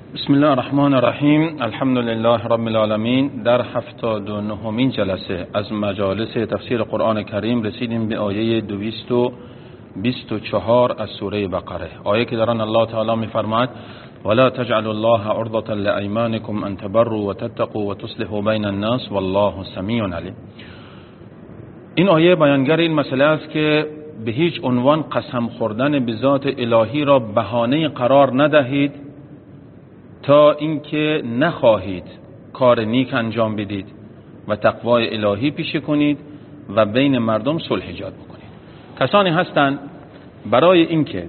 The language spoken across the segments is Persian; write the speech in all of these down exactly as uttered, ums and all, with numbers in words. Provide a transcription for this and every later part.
بسم الله الرحمن الرحیم. الحمد لله رب العالمین. در هفتاد و نهمین جلسه از مجالس تفسیر قرآن کریم رسیدیم به آیه دویست و بیست و چهار از سوره بقره، آیه که در آن الله تعالی می‌فرماید ولا تجعلوا الله عرضة لأيمانكم ان تبروا وتتقوا وتصلحوا بين الناس والله سمیع علیم. این آیه بیانگر این مسئله است که به هیچ عنوان قسم خوردن به ذات الهی را بهانه قرار ندهید تا اینکه نخواهید کار نیک انجام بدید و تقوای الهی پیشه کنید و بین مردم صلح ایجاد بکنید. کسانی هستند برای اینکه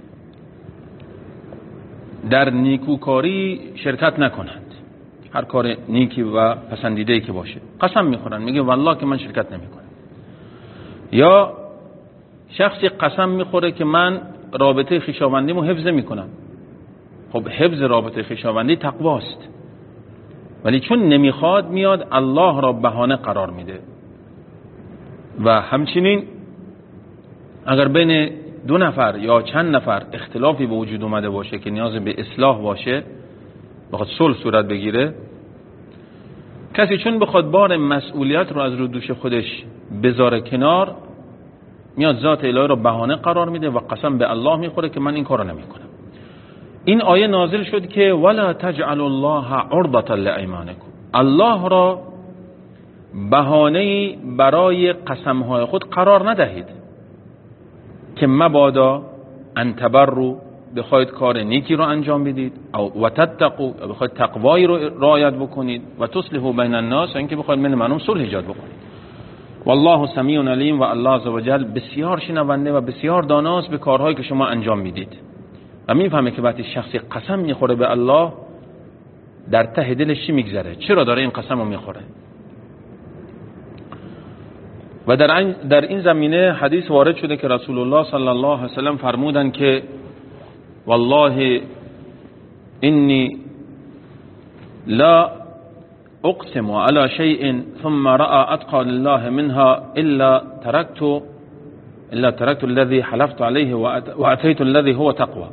در نیکوکاری شرکت نکنند، هر کار نیکی و پسندیده‌ای که باشه قسم میخورن، میگه والله که من شرکت نمیکنم. یا شخصی قسم میخوره که من رابطه خویشاوندیمو حفظ میکنم. خب حفظ رابطه خویشاوندی تقواست، ولی چون نمیخواد میاد الله را بهانه قرار میده. و همچنین اگر بین دو نفر یا چند نفر اختلافی به وجود اومده باشه که نیاز به اصلاح باشه، بخواد صلح صورت بگیره، کسی چون بخواد بار مسئولیت رو از رو دوش خودش بذاره کنار، میاد ذات الهی رو بهانه قرار میده و قسم به الله میخوره که من این کارو نمیکنم. این آیه نازل شد که ولا تجعلوا الله عرضة لأيمانكم، الله را بهانه‌ای برای قسم‌های خود قرار ندهید که مبادا ان تبروا، بخواید کار نیکی رو انجام بدید، او و تتقوا، بخواید تقوایی رو رعایت بکنید، و تصلحوا بین الناس، اینکه بخواید بین مردم صلح ایجاد بکنید. والله سمیع علیم، و الله عزوجل بسیار شنونده و بسیار داناست به کارهایی که شما انجام میدید. و میفهمه که وقتی شخصی قسم میخوره به الله، در ته دلش چی میگذره، چرا داره این قسم رو میخوره. و در این, در این زمینه حدیث وارد شده که رسول الله صلی الله علیه وسلم فرمودن که والله انی لا اقسم على شيء ثم رأى اتقى لله منها الا تركت الا تركت الذي حلفت عليه واتيت الذي هو تقوى.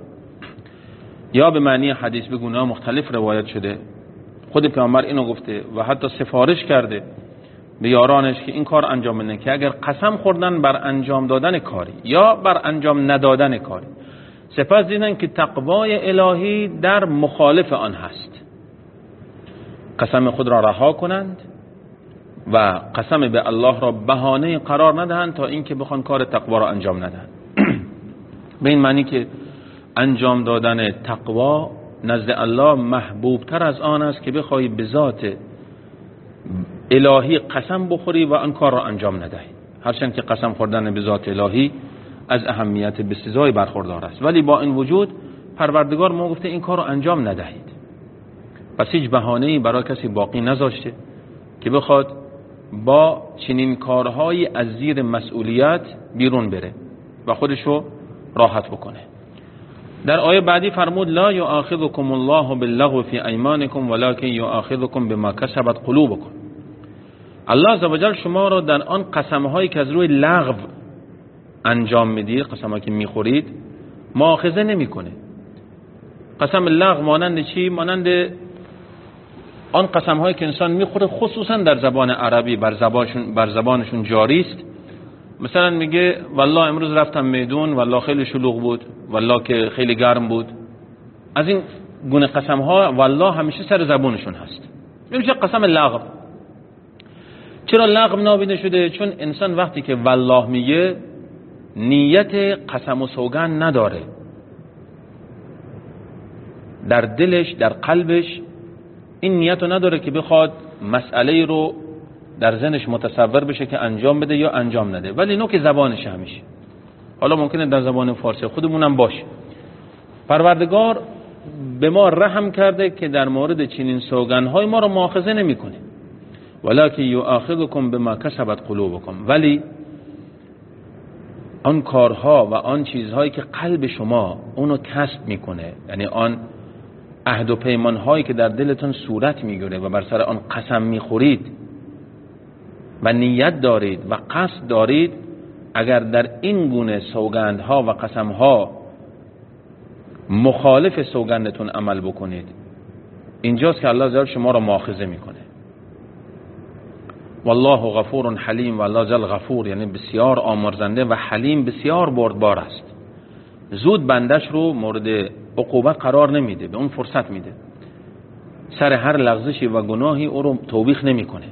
یا به معنی حدیث به گونه مختلف روایت شده، خود پیامبر اینو گفته و حتی سفارش کرده به یارانش که این کار انجام بدن که اگر قسم خوردن بر انجام دادن کاری یا بر انجام ندادن کاری، سپس دیدن که تقوای الهی در مخالف آن هست، قسم خود را رها کنند و قسم به الله را بهانه قرار ندهند تا اینکه بخوان کار تقوا را انجام ندهند. به این معنی که انجام دادن تقوا نزد الله محبوب تر از آن است که بخوای به ذات الهی قسم بخوری و آن کار را انجام ندهی، هرچند که قسم خوردن به ذات الهی از اهمیت بسزای برخوردار است، ولی با این وجود پروردگار ما گفته این کار را انجام ندهید. پس هیچ بهانه‌ای برای کسی باقی نذاشته که بخواد با چنین کارهایی از زیر مسئولیت بیرون بره و خودشو راحت بکنه. در آیه بعدی فرمود لا یؤاخذکم الله باللغو فی ایمانکم ولکن یؤاخذکم بما کسبت قلوبکم. الله عزوجل شما را در آن قسم‌هایی که از روی لغو انجام میدید، قسم‌هایی که میخورید، مؤاخذه نمیکنه. قسم لغو مانند چی؟ مانند آن قسم‌هایی که انسان میخوره خصوصا در زبان عربی بر زبانشون بر زبانشون جاری است. مثلا میگه والله امروز رفتم میدون، والله خیلی شلوغ بود، والله که خیلی گرم بود. از این گونه قسم‌ها والله همیشه سر زبانشون هست، میشه قسم لغو. چرا لغو نامیده شده؟ چون انسان وقتی که والله میگه نیت قسم و سوگند نداره، در دلش در قلبش این نیت رو نداره که بخواد مسئله رو در ذهنش متصور بشه که انجام بده یا انجام نده، ولی نوک زبانش همیشه. حالا ممکنه در زبان فارسی خودمونم باشه. پروردگار به ما رحم کرده که در مورد چنین سوگندهای ما رو مؤاخذه نمیکنه، ولکن یؤاخذکم بما کسبت قلوبکم، ولی آن کارها و آن چیزهایی که قلب شما اونو کسب میکنه، یعنی آن عهد و پیمانهایی که در دلتون صورت میگیره و بر سر آن قسم میخورید و نیت دارید و قصد دارید، اگر در این گونه سوگندها و قسمها مخالف سوگندتون عمل بکنید اینجاست که الله جل شما را مؤاخذه میکنه. والله غفور حلیم، و الله جل غفور یعنی بسیار آمرزنده و حلیم بسیار بردبار است. زود بندش رو مورد عقوبت قرار نمیده، به اون فرصت میده. سر هر لغزشی و گناهی او رو توبیخ نمیکنه.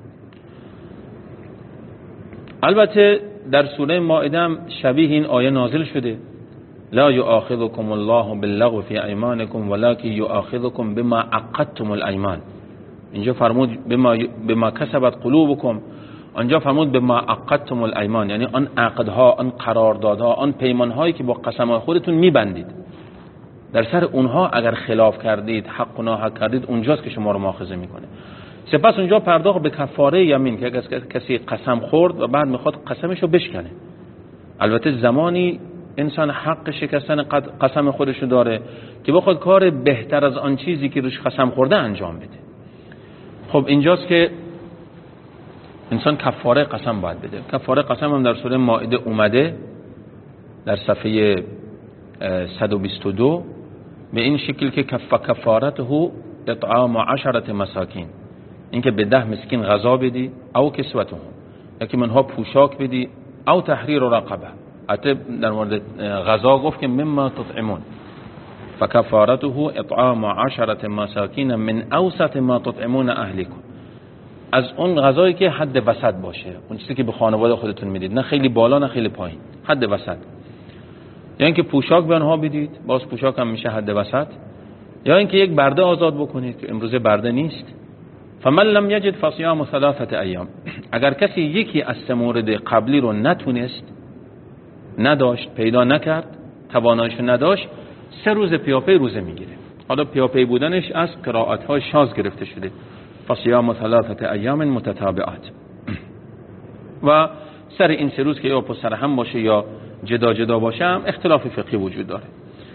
البته در سوره مائده هم شبیه این آیه نازل شده. لا یؤاخذکم الله باللغو فی ایمانکم ولکن یؤاخذکم بما عقدتم الایمان. اینجا فرمود بما بما کسبت قلوبکم، آنجا فرمود بما عقدتم الایمان، یعنی آن عقدها، آن قراردادها، آن پیمانهایی که با قسمهای خودتون میبندید، در سر اونها اگر خلاف کردید، حق و ناحق کردید، اونجاست که شما رو مؤاخذه میکنه. سپس اونجا پرداخت به کفاره یمین که اگر کسی قسم خورد و بعد میخواد قسمش رو بشکنه. البته زمانی انسان حق شکستن قسم خودش رو داره که بخواد کار بهتر از آن چیزی که روش قسم خورده انجام بده. خب اینجاست که انسان کفاره قسم باید بده. کفاره قسم هم در سوره مائده اومده در صفحه صد و بیست و دو به این شکل که کف کفارته اطعام عشرة مساکین، اینکه به ده مسکین غذا بدی، او کسوتهم، یکی منها پوشاک بدی، او تحریر رقبه. حتی در مورد غذا گفت که مما تطعمون، فکفارته اطعام عشرة مساکین من اوسط ما تطعمون اهلیکم، از اون غذایی که حد وسط باشه، اون چیزی که به خانواده خودتون میدید، نه خیلی بالا نه خیلی پایین، حد وسط. یا اینکه پوشاک به آنها بدید، باز پوشاک هم میشه حد وسط. یا اینکه یک برده آزاد بکنید که امروزه برده نیست. فمن لم یجد فصیام ثلاثه ایام، اگر کسی یکی از سه مورد قبلی رو نتونست، نداشت، پیدا نکرد، تواناییشو نداشت، سه روز پیاپی روزه میگیره. حالا پیاپی بودنش از قرائت‌های شاذ گرفته شده. فصیام ثلاثه ایام متتابعات. و سر این سه روز که یا پشت سر هم باشه یا جدا جدا باشه هم اختلاف فقهی وجود داره.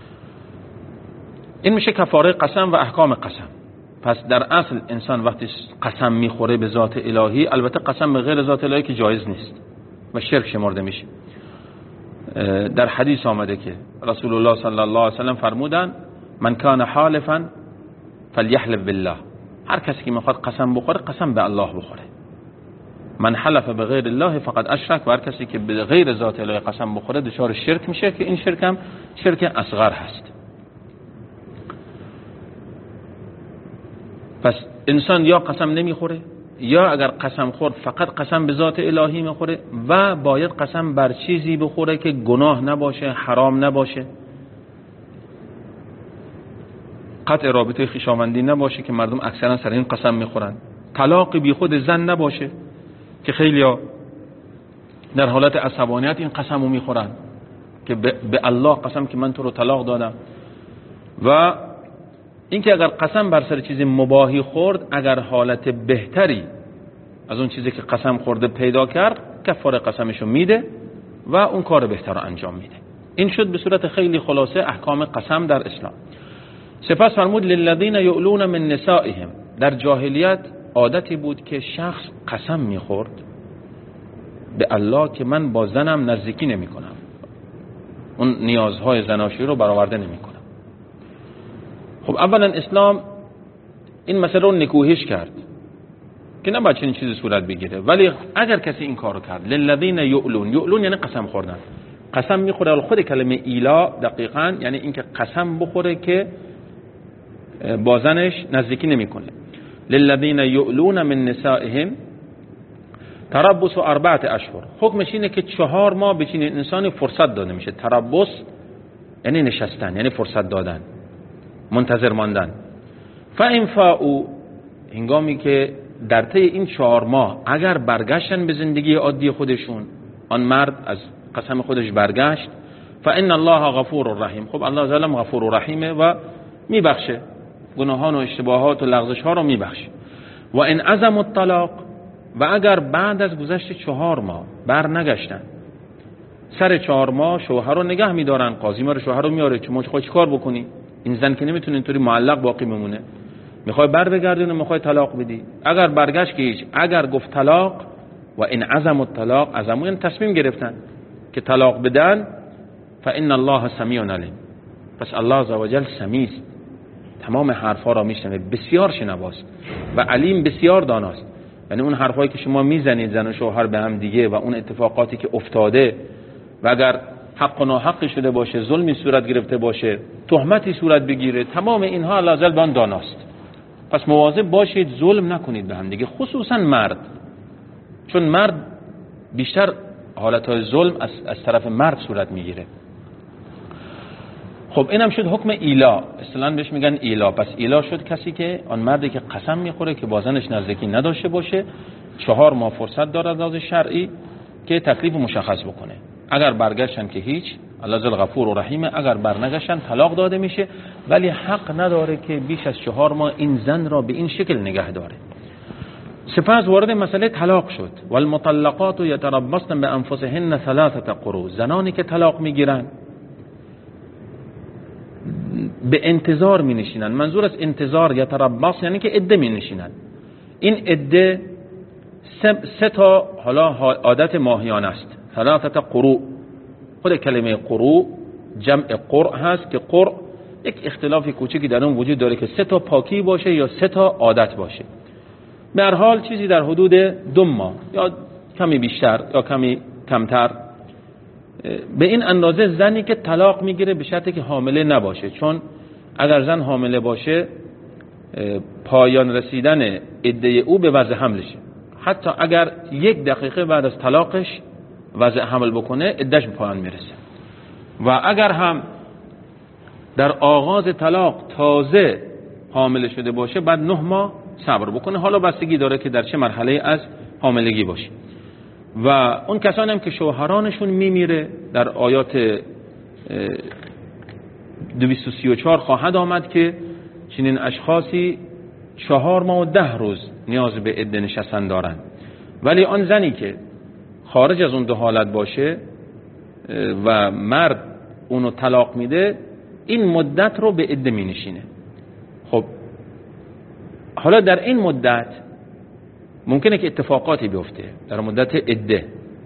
این میشه کفاره قسم و احکام قسم. پس در اصل انسان وقتی قسم میخوره به ذات الهی، البته قسم به غیر ذات الهی که جایز نیست و شرک شمرده میشه. در حدیث آمده که رسول الله صلی الله علیه و سلم فرمودن من کان حالفا فلیحلف بالله، هر کسی که میخواد قسم بخوره قسم به الله بخوره. من حلف به غیر الله فقد اشرک، و هر کسی که به غیر ذات الهی قسم بخوره دچار شرک میشه که این شرک هم شرک اصغر هست. پس انسان یا قسم نمیخوره، یا اگر قسم خورد فقط قسم به ذات الهی میخوره و باید قسم بر چیزی بخوره که گناه نباشه، حرام نباشه، قطع رابطه خویشاوندی نباشه که مردم اکثرا سر این قسم میخورن، طلاق بی خود زن نباشه که خیلیا در حالت عصبانیت این قسمو میخورن که به الله قسم که من تو رو طلاق دادم. و اینکه اگر قسم بر سر چیز مباحی خورد، اگر حالت بهتری از اون چیزی که قسم خورده پیدا کرد، کفاره قسمشو میده و اون کار بهتر رو انجام میده. این شد به صورت خیلی خلاصه احکام قسم در اسلام. سپس فرمود للذین یؤلون من نسائهم، در جاهلیت عادتی بود که شخص قسم میخورد به الله که من با زنم نزدیکی نمی کنم، اون نیازهای زناشویی رو برآورده نمی کنم. خب اولا اسلام این مسئله رو نکوهش کرد که نباید چنین چیزی صورت بگیره، ولی اگر کسی این کارو کرد للذین یؤلون، یؤلون یعنی قسم خوردن، قسم میخوره. خود کلمه ایلا دقیقاً یعنی اینکه قسم بخوره که با زنش نزدیکی نمیکنه. للذین یؤلون من نسائهم تربص اربعه اشهر، حکمش اینه که چهار ماه به چنین انسانی فرصت داده میشه. تربص یعنی نشستن، یعنی فرصت دادن، منتظر ماندن. فإن فاءوا، هنگامی که در طی این چهار ماه اگر برگشتن به زندگی عادی خودشون، آن مرد از قسم خودش برگشت، فإن الله غفور رحیم، خب الله ظالم غفور و رحیمه و میبخشه گناهان و اشتباهات و لغزش ها رو میبخشه. و ان عزم الطلاق، و اگر بعد از گذشت چهار ماه بر نگشتن، سر چهار ماه شوهر رو نگه میدارن، قاضی ما رو شوهر رو میاره چه موقع چیکار بکنی، این زن که نمیتونه اینطوری معلق باقی بمونه، میخوای بر بگردونه، میخوای طلاق بدی. اگر برگشت که هیچ، اگر گفت طلاق، و ان عزم الطلاق، عزمو یعنی تصمیم گرفتن که طلاق بدن، فإن الله سمیع علیم، پس الله عزوجل سمیع است، تمام حرفا را میشنوه، بسیار شنواست و علیم، بسیار داناست. یعنی اون حرفایی که شما میزنید زن و شوهر به هم دیگه و اون اتفاقاتی که افتاده و اگر حق و ناحقی شده باشه، ظلمی صورت گرفته باشه، تهمتی صورت بگیره، تمام اینها الله عز وجل داناست. پس مواظب باشید ظلم نکنید به هم دیگه، خصوصا مرد، چون مرد بیشتر حالتهای ظلم از, از طرف مرد صورت میگیره. خب اینم شد حکم ایلا، اصطلاحاً بهش میگن ایلا. پس ایلا شد کسی که آن مردی که قسم میخوره که با زنش نزدیکی نداشته باشه، چهار ماه فرصت داره از لحاظ شرعی که تکلیف مشخص بکنه. اگر برگشتن که هیچ، الله ذو الغفور و رحیمه. اگر برنگشتن طلاق داده میشه، ولی حق نداره که بیش از چهار ماه این زن را به این شکل نگه داره. سپس وارد مسئله طلاق شد. والمطلقات یتربصن بانفسهن ثلاثه قروء. زنانی که طلاق میگیرن به انتظار می نشینن. منظور از انتظار یتربص یعنی که عده می نشینن. این عده سه, سه تا حالا عادت ماهیانه است. ثلاثه قروء. خود کلمه قروء جمع قرء هست که قرء یک اختلافی کوچکی در اون وجود داره که سه تا پاکی باشه یا سه تا عادت باشه. به هر حال چیزی در حدود دو ماه یا کمی بیشتر یا کمی کمتر، به این اندازه زنی که طلاق میگیره به شرطی که حامله نباشه. چون اگر زن حامله باشه پایان رسیدن عده او به وضع حملشه. حتی اگر یک دقیقه بعد از طلاقش وضع حمل بکنه عدهش به پایان میرسه. و اگر هم در آغاز طلاق تازه حامله شده باشه بعد نه ماه صبر بکنه. حالا بستگی داره که در چه مرحله از حاملگی باشه. و اون کسانی هم که شوهرانشون میمیره در آیات دویست و سی و چهار خواهد آمد که چنین اشخاصی چهار ماه و ده روز نیاز به عده نشستن دارن. ولی آن زنی که خارج از اون دو حالت باشه و مرد اونو طلاق میده، این مدت رو به عده می نشینه. خب حالا در این مدت ممکنه که اتفاقاتی بیفته. در مدت عده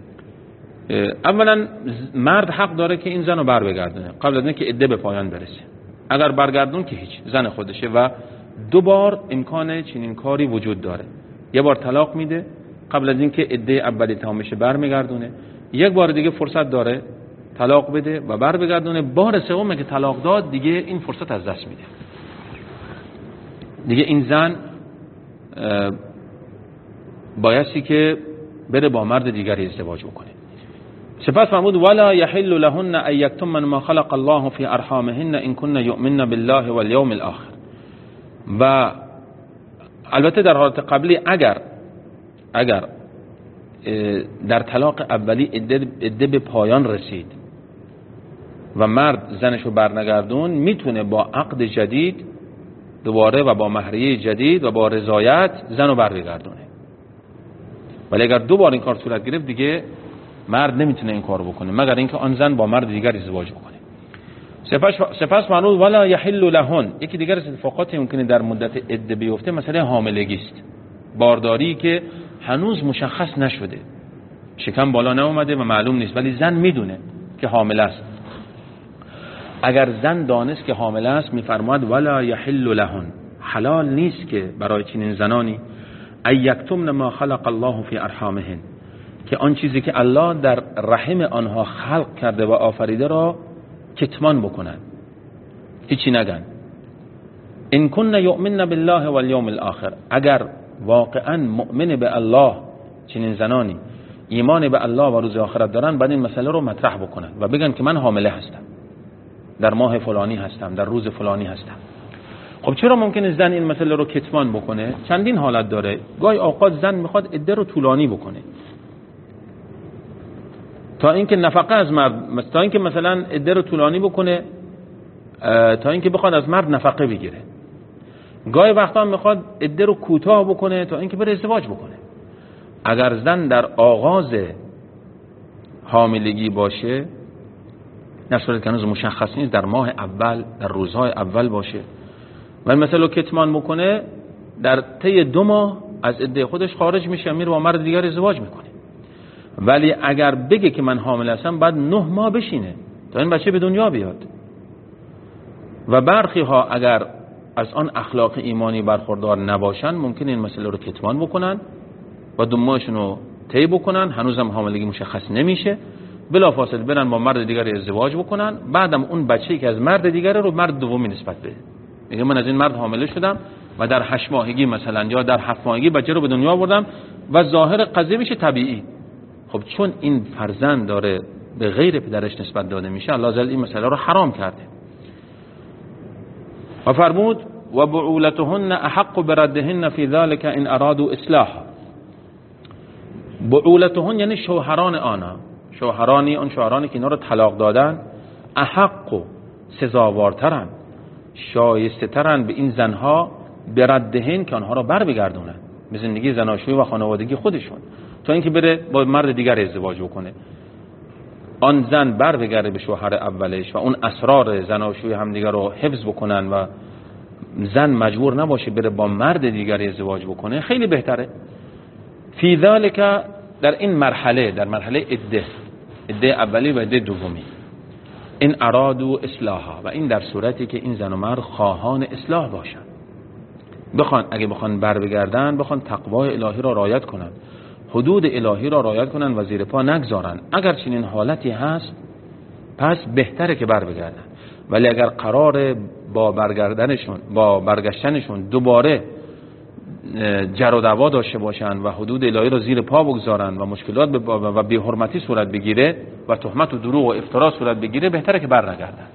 اولا مرد حق داره که این زن رو بر بگردونه قبل از اینکه عده به پایان برسه. اگر برگردون که هیچ، زن خودشه و دو بار امکان چنین کاری وجود داره. یه بار طلاق میده قبل از اینکه عده اولی تمام بشه برمیگردونه، یک بار دیگه فرصت داره طلاق بده و بر بگردونه. بار سوم که طلاق داد دیگه این فرصت از دست میده. دیگه این زن بایستی که بره با مرد دیگری ازدواج بکنه. سپس فرمود ولا یحل لهن ان یکتمن ما خلق الله فی ارحامهن ان كن یؤمن بالله والیوم الاخر. و البته در حالت قبلی اگر اگر در طلاق اولی عده به پایان رسید و مرد زنشو برنگردون، میتونه با عقد جدید دوباره و با مهریه جدید و با رضایت زنو برگردونه. ولی اگر دو بار این کار صورت گرفت دیگه مرد نمیتونه این کارو بکنه مگر اینکه آن زن با مرد دیگر ازدواج بکنه. سپس سپس فرمود ولا یحل لهن. یکی دیگر از اتفاقاتی ممکنه در مدت عده بیفته مسئله حاملگی است. بارداری که هنوز مشخص نشده، شکم بالا نیومده و معلوم نیست، ولی زن میدونه که حامل است. اگر زن دانست که حامل است، میفرماید ولا یحل لهن، حلال نیست که برای چنین زنانی ای یکتمن ما خلق الله فی ارحامهن، که آن چیزی که الله در رحم آنها خلق کرده و آفریده را کتمان بکنن، هیچی نگن. ان کن یؤمن بالله والیوم الاخر، اگر واقعا مؤمن به الله چنین زنانی ایمان به الله و روز آخرت دارن، بعد این مسئله رو مطرح بکنن و بگن که من حامله هستم، در ماه فلانی هستم، در روز فلانی هستم. خب چرا ممکنه زن این مسئله رو کتمان بکنه؟ چندین حالت داره. گاهی اوقات زن میخواد عده رو طولانی بکنه تا اینکه نفقه از مرد، تا اینکه مثلا عده رو طولانی بکنه تا اینکه بخواد از مرد نفقه بگیره. گاهی وقتا میخواد عده رو کوتاه بکنه تا اینکه بره ازدواج بکنه. اگر زن در آغاز حاملگی باشه، در صورتی که هنوز مشخص نیست، در ماه اول، در روزهای اول باشه و مثلا کتمان بکنه، در طی دو ماه از عده خودش خارج میشه، میره با مرد دیگر ازدواج میکنه. ولی اگر بگه که من حامل هستم، بعد نه ماه بشینه تا این بچه به دنیا بیاد. و برخی ها اگر از آن اخلاق ایمانی برخوردار نباشن ممکن این مسئله رو کتمان بکنن و دو ماهشون رو طی بکنن، هنوزم حاملگی مشخص نمیشه، بلافاصله برن با مرد دیگری ازدواج بکنن، بعدم اون بچه‌ای که از مرد دیگری رو مرد دومی نسبت بده، میگه من از این مرد حامله شدم و در هشت ماهگی مثلا یا در هفت ماهگی بچه رو به دنیا آوردم و ظاهر قضیه میشه طبیعی. خب چون این فرزند داره به غیر پدرش نسبت داده میشه، الله عز وجل این مسئله رو حرام کرده و فرمود و بعولتهن احق بردهن فی ذلك ان ارادوا اصلاح. بعولتهن یعنی شوهران آنها، شوهرانی اون شوهرانی که اینا رو طلاق دادن، احق و سزاوارترن، شایسته ترن به این زنها بردهن که آنها را بر بگردونن به زندگی زناشویی و خانوادگی خودشون، تا اینکه بره با مرد دیگر ازدواج بکنه. آن زن بر بگرده به شوهر اولش و اون اسرار زناشویی همدیگر رو حفظ بکنن و زن مجبور نباشه بره با مرد دیگری ازدواج بکنه، خیلی بهتره. فی ذالک، در این مرحله، در مرحله عده، عده اولی و عده دومی، این ارادو اصلاحا، و این در صورتی که این زن و مرد خواهان اصلاح باشن، بخوان اگه بخوان بر بگردن بخوان تقوای الهی را رعایت کنن، حدود الهی را رعایت کنن و زیر پا نگذارن. اگر چنین حالتی هست پس بهتره که بر بگردن، ولی اگر قرار با برگردنشون با برگشتنشون دوباره جر و دعوا داشته باشن و حدود الهی را زیر پا بگذارن و مشکلات و بی‌حرمتی صورت بگیره و تهمت و دروغ و افترا صورت بگیره، بهتره که بر نگردن.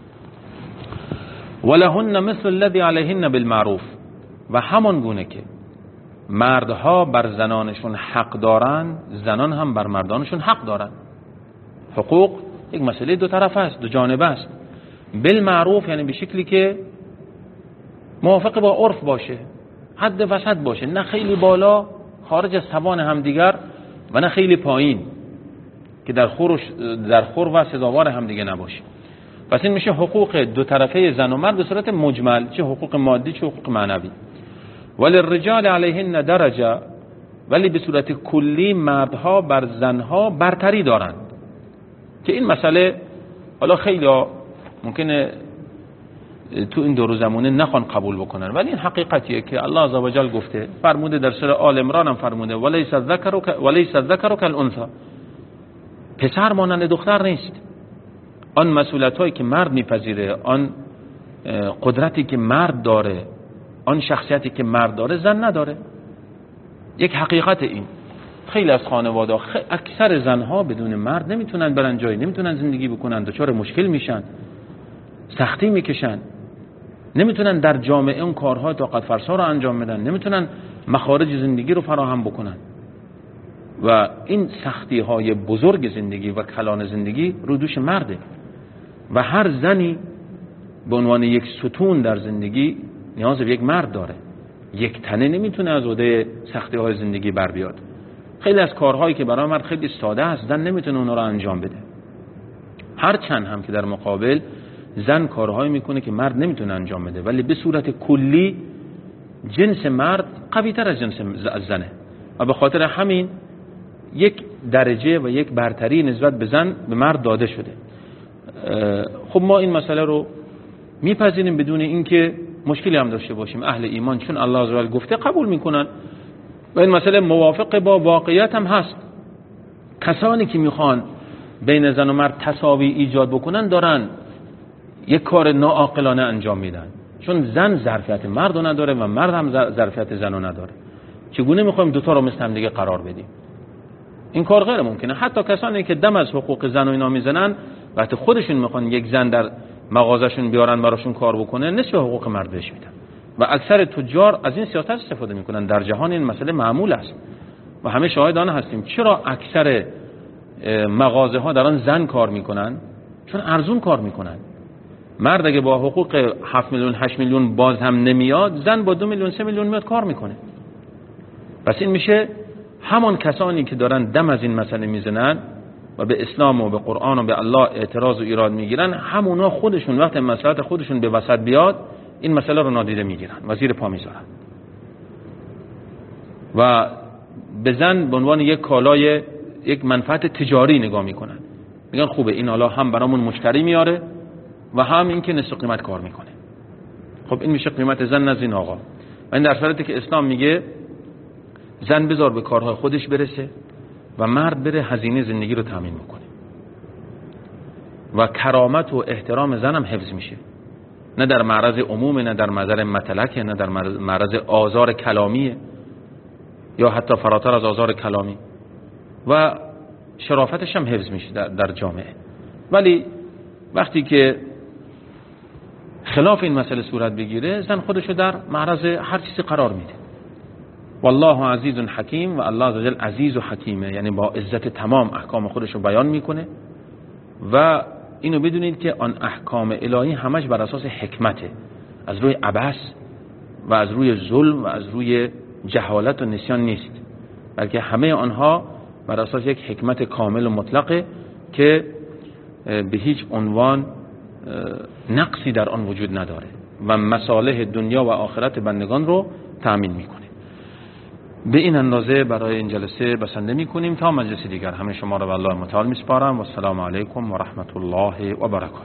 ولهن مثل الذی علیهن بالمعروف، و همان گونه که مردها بر زنانشون حق دارن، زنان هم بر مردانشون حق دارن. حقوق یک مسئله دو طرف است، دو جانبه است. بالمعروف یعنی به شکلی که موافق با عرف باشه، حد وسط باشه، نه خیلی بالا خارج از توان همدیگر و نه خیلی پایین که در خور در خور و سزاوار همدیگه نباشه. پس این میشه حقوق دو طرفه زن و مرد به صورت مجمل، چه حقوق مادی چه حقوق معنوی. ولی الرجال علیهن درجه، ولی به صورت کلی مردها بر زنها برتری دارند، که این مسئله حالا خیلی ممکنه تو این دور زمانه نخوان قبول بکنن، ولی این حقیقتیه که الله عز و جل گفته، فرموده در سوره آل عمران هم فرموده ولیس الذکر ولیس الذکر کالانثی، پسر مانند دختر نیست. آن مسئولیتایی که مرد میپذیره، آن قدرتی که مرد داره، آن شخصیتی که مرد داره زن نداره. یک حقیقت این. خیلی از خانواده خی... اکثر زنها بدون مرد نمیتونن برن جایی، نمیتونن زندگی بکنن، دچار مشکل میشن، سختی میکشن، نمیتونن در جامعه اون کارها طاقت فرسا رو انجام بدن، نمیتونن مخارج زندگی رو فراهم بکنن و این سختی های بزرگ زندگی و کلان زندگی رو دوش مرده و هر زنی به عنوان یک ستون در زندگی نیاز به یک مرد داره. یک تنه نمیتونه از عهده سختی های زندگی بر بیاد. خیلی از کارهایی که برای مرد خیلی ساده است زن نمیتونه اونا رو انجام بده، هر چند هم که در مقابل زن کارهایی میکنه که مرد نمیتونه انجام بده، ولی به صورت کلی جنس مرد قوی تر از جنس زنه و به خاطر همین یک درجه و یک برتری نسبت به زن به مرد داده شده. خب ما این مسئله رو میپذیریم بدون اینکه مشکلی هم داشته باشیم. اهل ایمان چون الله عز و جل گفته قبول میکنن و این مسئله موافق با واقعیت هم هست. کسانی که میخوان بین زن و مرد تساوی ایجاد بکنن دارن یک کار ناعاقلانه انجام میدن، چون زن ظرفیت مرد رو نداره و مرد هم ظرفیت زن رو نداره. چگونه میخوایم دوتا رو مثل هم دیگه قرار بدیم؟ این کار غیر ممکنه. حتی کسانی که دم از حقوق زن و اینا میزنن وقتی خودشون میخوان یک زن در مغازشون بیارن براشون کار بکنه نصف حقوق مرد بهش میدن و اکثر تجار از این سیاست استفاده میکنن. در جهان این مسئله معمول است و همه شاهد آن هستیم. چرا اکثر مغازه ها در آن زن کار میکنن؟ چون ارزون کار میکنن. مرد اگه با حقوق هفت میلیون هشت میلیون باز هم نمیاد، زن با دو میلیون سه میلیون میاد کار میکنه. پس این میشه همان کسانی که دارن دم از این مسئله میزنن و به اسلام و به قرآن و به الله اعتراض و ایراد میگیرن، همونا خودشون وقت مسئله خودشون به وسط بیاد این مسئله رو نادیده میگیرن و زیر پا میذارن و به زن به عنوان یک کالای یک منفعت تجاری نگاه میکنن. میگن خوبه این حالا هم برامون مشتری میاره و هم این که نصف قیمت کار میکنه. خب این میشه قیمت زن نزد این آقا. و این در صورتی که اسلام میگه زن بذار به کارهای خودش برسه و مرد بره هزینه زندگی رو تامین میکنه و کرامت و احترام زن هم حفظ میشه، نه در معرض عموم، نه در معرض متلکه، نه در معرض آزار کلامیه یا حتی فراتر از آزار کلامی، و شرافتش هم حفظ میشه در, در جامعه. ولی وقتی که خلاف این مسئله صورت بگیره، زن خودشو در معرض هر چیزی قرار میده. والله عزیز حکیم، و الله عزوجل عزیز و حکیمه، یعنی با عزت تمام احکام خودشو بیان میکنه. و اینو بدونید که آن احکام الهی همش بر اساس حکمته، از روی عبث و از روی ظلم و از روی جهالت و نسیان نیست، بلکه همه آنها بر اساس یک حکمت کامل و مطلقه که به هیچ عنوان نقصی در آن وجود نداره و مصالح دنیا و آخرت بندگان رو تأمین میکنه. به این اندازه برای این جلسه بسنده میکنیم. تا مجلس دیگر همه شما رو به الله متعال میسپارم و السلام علیکم و رحمت الله و برکاته.